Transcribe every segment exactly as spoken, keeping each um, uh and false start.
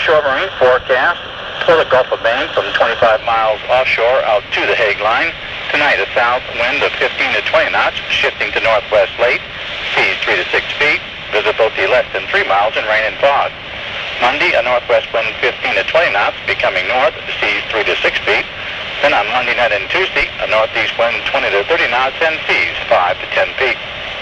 offshore marine forecast for the Gulf of Maine from twenty-five miles offshore out to the Hague line. Tonight, a south wind of fifteen to twenty knots, shifting to northwest late, seas three to six feet, visibility less than three miles, and rain and fog. Monday, a northwest wind fifteen to twenty knots, becoming north, seas three to six feet. Then on Monday night and Tuesday, a northeast wind twenty to thirty knots, and seas five to ten feet.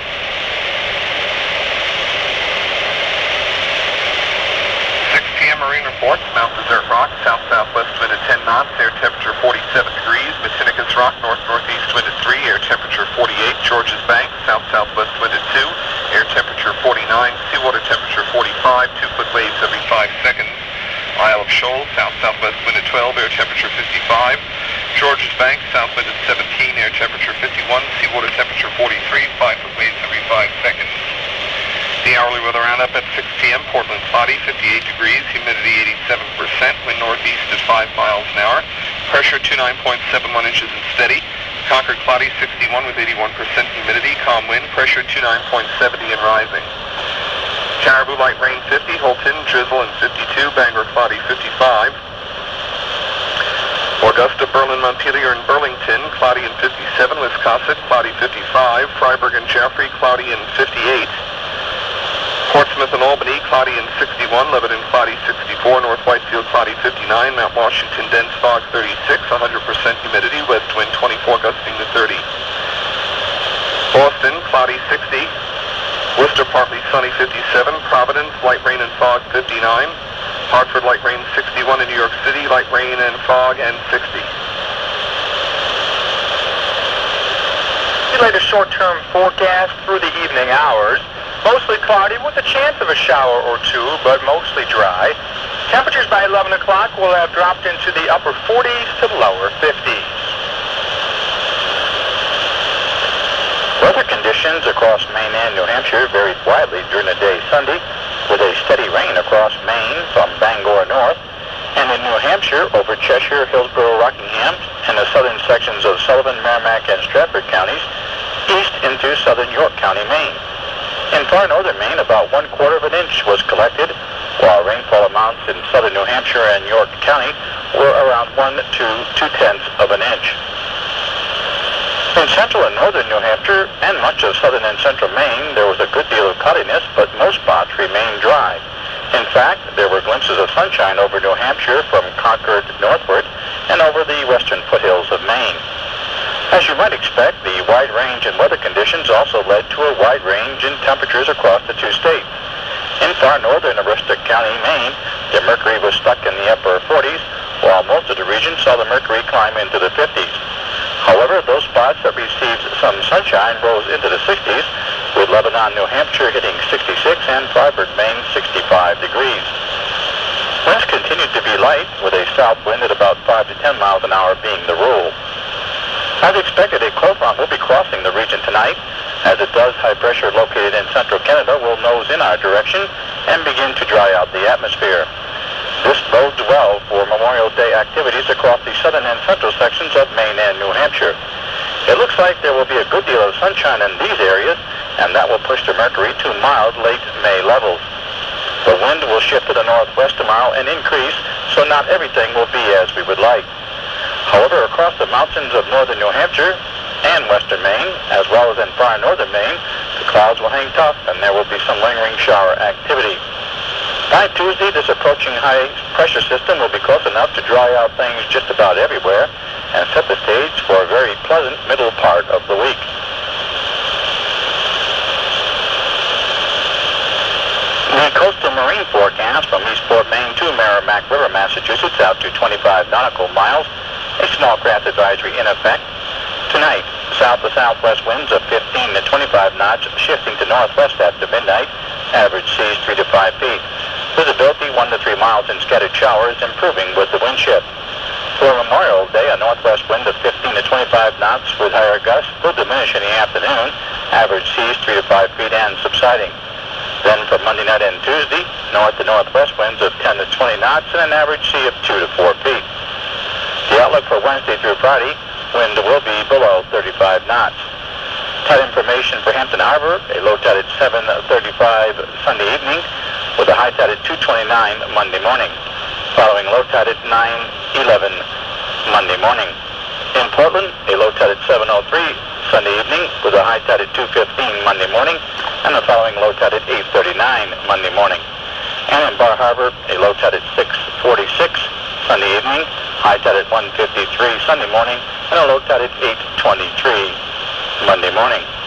Marine reports, Mount Desert Rock, south-southwest wind at ten knots, air temperature forty-seven degrees. Matinicus Rock, north-northeast wind at three, air temperature forty-eight. Georges Bank, south-southwest wind at two, air temperature forty-nine. Seawater temperature forty-five, two-foot waves every five seconds. Isle of Shoals, south-southwest wind at twelve, air temperature fifty-five. Georges Bank, south wind at seventeen, air temperature fifty-one. Seawater temperature forty-three, five-foot waves every five seconds. The hourly weather roundup at six p m Portland cloudy, fifty-eight degrees, humidity eighty-seven percent, wind northeast at five miles an hour, pressure twenty-nine point seven one inches and steady. Concord cloudy, sixty-one with eighty-one percent humidity, calm wind, pressure twenty-nine point seven zero and rising. Caribou light rain fifty, Holton drizzle and fifty-two, Bangor cloudy fifty-five. Augusta, Berlin, Montpelier, and Burlington cloudy and fifty-seven, Wiscasset cloudy fifty-five, Freiburg and Jaffrey cloudy and fifty-eight. Portsmouth and Albany, cloudy and sixty-one, Lebanon, cloudy sixty-four, North Whitefield, cloudy fifty-nine, Mount Washington, dense fog thirty-six, one hundred percent humidity, west wind twenty-four, gusting to thirty. Boston, cloudy sixty, Worcester, partly sunny fifty-seven, Providence, light rain and fog fifty-nine, Hartford, light rain sixty-one, in New York City, light rain and fog and sixty. The latest short-term forecast through the evening hours. Mostly cloudy with a chance of a shower or two, but mostly dry. Temperatures by eleven o'clock will have dropped into the upper forties to lower fifties. Weather conditions across Maine and New Hampshire varied widely during the day Sunday, with a steady rain across Maine from Bangor north, and in New Hampshire over Cheshire, Hillsborough, Rockingham, and the southern sections of Sullivan, Merrimack, and Stratford counties, east into southern York County, Maine. In far northern Maine, about one quarter of an inch was collected, while rainfall amounts in southern New Hampshire and York County were around one to two-tenths of an inch. In central and northern New Hampshire and much of southern and central Maine, there was a good deal of cloudiness, but most spots remained dry. In fact, there were glimpses of sunshine over New Hampshire from Concord northward and over the western foothills of Maine. As you might expect, the wide range in weather conditions also led to a wide range in temperatures across the two states. In far northern Aroostook County, Maine, the mercury was stuck in the upper forties, while most of the region saw the mercury climb into the fifties. However, those spots that received some sunshine rose into the sixties, with Lebanon, New Hampshire hitting sixty-six and Freiburg, Maine, sixty-five degrees. Winds continued to be light, with a south wind at about five to ten miles an hour being the rule. As expected, a cold front will be crossing the region tonight. As it does, high pressure located in central Canada will nose in our direction and begin to dry out the atmosphere. This bodes well for Memorial Day activities across the southern and central sections of Maine and New Hampshire. It looks like there will be a good deal of sunshine in these areas, and that will push the mercury to mild late May levels. The wind will shift to the northwest tomorrow and increase, so not everything will be as we would like. However, across the mountains of northern New Hampshire and western Maine, as well as in far northern Maine, the clouds will hang tough and there will be some lingering shower activity. By Tuesday, this approaching high-pressure system will be close enough to dry out things just about everywhere and set the stage for a very pleasant middle part of the week. The coastal marine forecast from Eastport, Maine to Merrimack River, Massachusetts, out to twenty-five nautical miles. A small craft advisory in effect. Tonight, south to southwest winds of fifteen to twenty-five knots, shifting to northwest after midnight. Average seas three to five feet. Visibility one to three miles and scattered showers, improving with the wind shift. For Memorial Day, a northwest wind of fifteen to twenty-five knots with higher gusts will diminish in the afternoon. Average seas three to five feet and subsiding. Then for Monday night and Tuesday, north to northwest winds of ten to twenty knots and an average sea of two to four feet. The outlook for Wednesday through Friday, wind will be below thirty-five knots. Tide information for Hampton Harbor, a low tide at seven thirty-five Sunday evening, with a high tide at two twenty-nine Monday morning. following low tide at nine eleven Monday morning. In Portland, a low tide at seven oh three Sunday evening with a high tide at two fifteen Monday morning and the following low tide at eight thirty-nine Monday morning. And in Bar Harbor, a low tide at six forty-six Sunday evening, high tide at one fifty-three Sunday morning and a low tide at eight twenty-three Monday morning.